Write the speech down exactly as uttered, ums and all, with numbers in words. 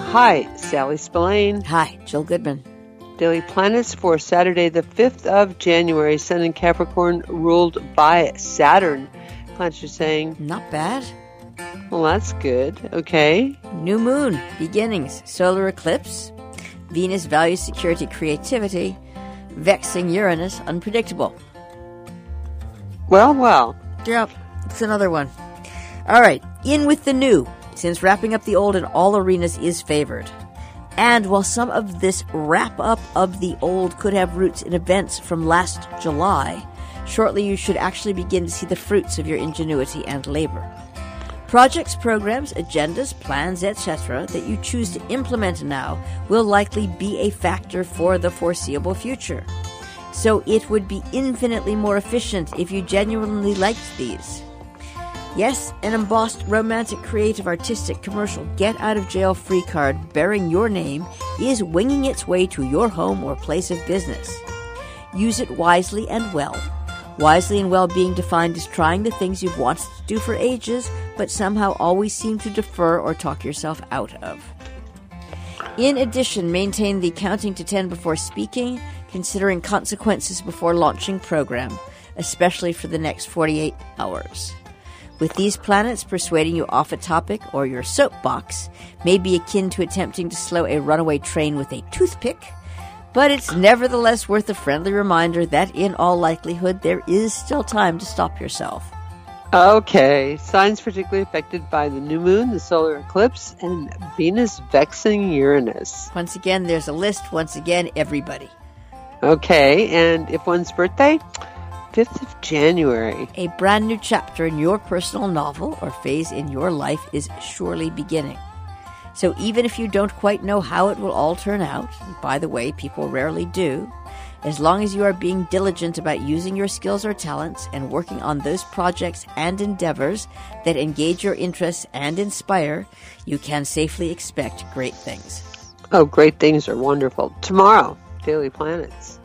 Hi, Sally Spillane. Hi, Jill Goodman. Daily Planets for Saturday, the fifth of January. Sun in Capricorn ruled by Saturn. Planets are saying, not bad. Well, that's good. Okay. New moon, beginnings, solar eclipse. Venus values security, creativity. Vexing Uranus, unpredictable. Well, well. Yep, it's another one. All right, in with the new, since wrapping up the old in all arenas is favored. And while some of this wrap-up of the old could have roots in events from last July, shortly you should actually begin to see the fruits of your ingenuity and labor. Projects, programs, agendas, plans, et cetera that you choose to implement now will likely be a factor for the foreseeable future. So it would be infinitely more efficient if you genuinely liked these. Yes, an embossed, romantic, creative, artistic, commercial, get-out-of-jail-free card bearing your name is winging its way to your home or place of business. Use it wisely and well. Wisely and well being defined as trying the things you've wanted to do for ages, but somehow always seem to defer or talk yourself out of. In addition, maintain the counting to ten before speaking, considering consequences before launching program, especially for the next forty-eight hours. With these planets persuading you off a topic or your soapbox may be akin to attempting to slow a runaway train with a toothpick, but it's nevertheless worth a friendly reminder that in all likelihood there is still time to stop yourself. Okay, signs particularly affected by the new moon, the solar eclipse, and Venus vexing Uranus. Once again, there's a list. Once again, everybody. Okay, and if one's birthday? fifth of January. A brand new chapter in your personal novel or phase in your life is surely beginning. So even if you don't quite know how it will all turn out, by the way, people rarely do, as long as you are being diligent about using your skills or talents and working on those projects and endeavors that engage your interests and inspire, you can safely expect great things. Oh, great things are wonderful. Tomorrow, Daily Planets.